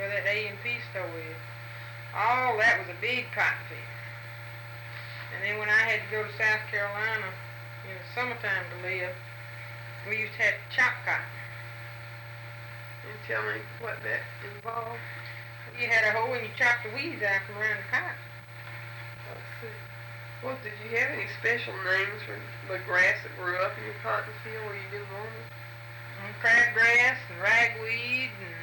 where that A&P store is. All that was a big cotton field. And then when I had to go to South Carolina in the summertime to live, we used to have to chop cotton. Can you tell me what that involved? You had a hoe and you chopped the weeds out from around the cotton. Let's see. Well, did you have any special names for the grass that grew up in your cotton field where you didn't want it? Crabgrass and ragweed and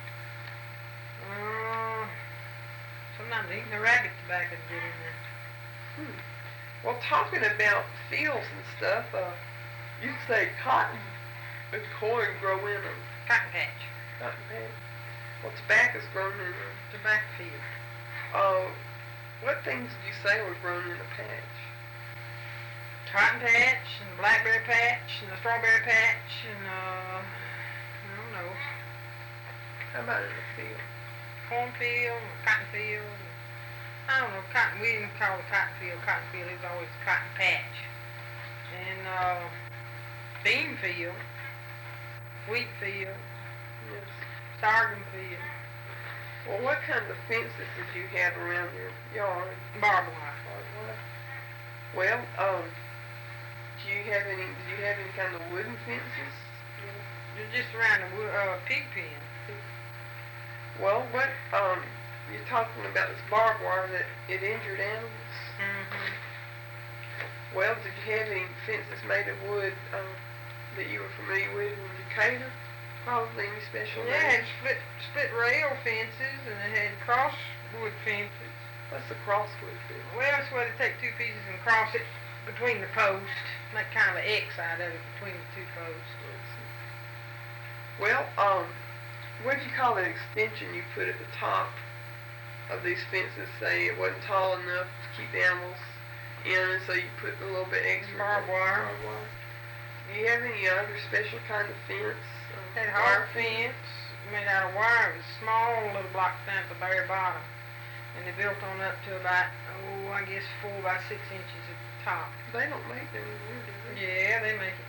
sometimes even the rabbit tobacco to get in there. Well, talking about fields and stuff, you say cotton and corn grow in them. Cotton patch. Cotton patch. Well, tobacco's grown in them. Tobacco field. What things did you say were grown in a patch? Cotton patch and blackberry patch and the strawberry patch and I don't know. How about in the field? Cornfield, cotton field. I don't know, cotton. We didn't call the cotton field. It was always cotton patch. And bean field, wheat field, Yes. sorghum field, Well, what kind of fences did you have around your yard? barbed wire. Well, did you have any kind of wooden fences? Just around the pig pen. Well, what, you're talking about this barbed wire that it injured animals? Mm-hmm. Well, did you have any fences made of wood, that you were familiar with in Decatur? Probably any special Yeah, it names? had split rail fences and it had crosswood fences. What's the crosswood fence? Well, it's where they take two pieces and cross it between the posts, make kind of an X out of it between the two posts. Well, what do you call that extension you put at the top of these fences? Say it wasn't tall enough to keep the animals in, and so you put a little bit extra Barbed wire. Do you have any other special kind of fence? Had hard fence made out of wire. It was small little blocks down at the very bottom. And they built on up to about, I guess 4 by 6 inches at the top. They don't make them anymore, do they? Yeah, they make it.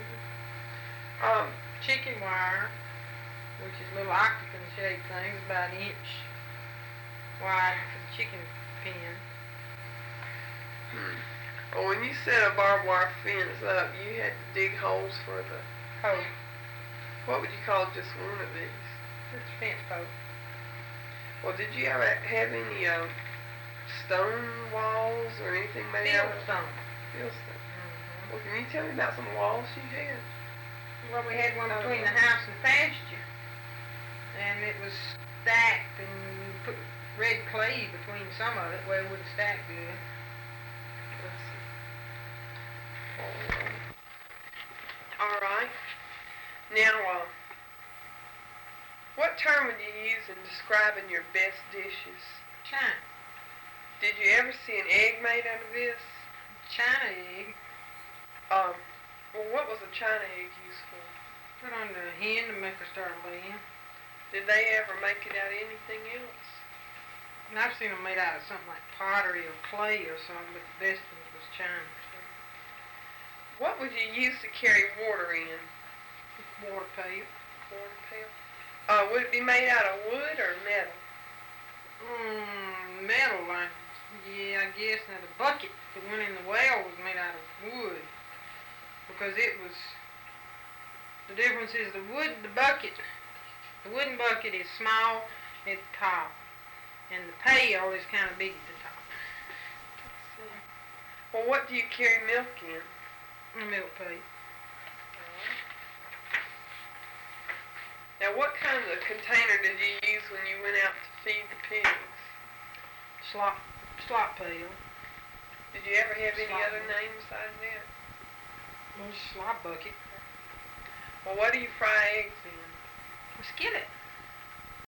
Chicken wire, which is little octagon shaped things, about an inch wide for the chicken pen. Well, when you set a barbed wire fence up, you had to dig holes for the Post. What would you call just one of these? It's a fence post. Well, did you ever have any stone walls or anything made out of Fieldstone. fieldstone? Well, can you tell me about some walls you had? Well, we had one between the house and pasture. And it was stacked and you put red clay between some of it where it wouldn't stack good. All right. Now, what term would you use in describing your best dishes? China. Did you ever see an egg made out of this? China egg. Well, what was a China egg used for? Put on the hen to make her start laying. Did they ever make it out of anything else? And I've seen them made out of something like pottery or clay or something, but the best one was China. What would you use to carry water in? Water pail. Water pail. Would it be made out of wood or metal? Metal, yeah, I guess. Now the bucket that went in the well was made out of wood. Because it was, the difference is the wooden bucket is small at the top. And the pail is kind of big at the top. Well, what do you carry milk in? A milk pail. Now, what kind of container did you use when you went out to feed the pigs? Slop pail. Did you ever have any Slop. other name besides that? Slop bucket. Well, what do you fry eggs in? A skillet.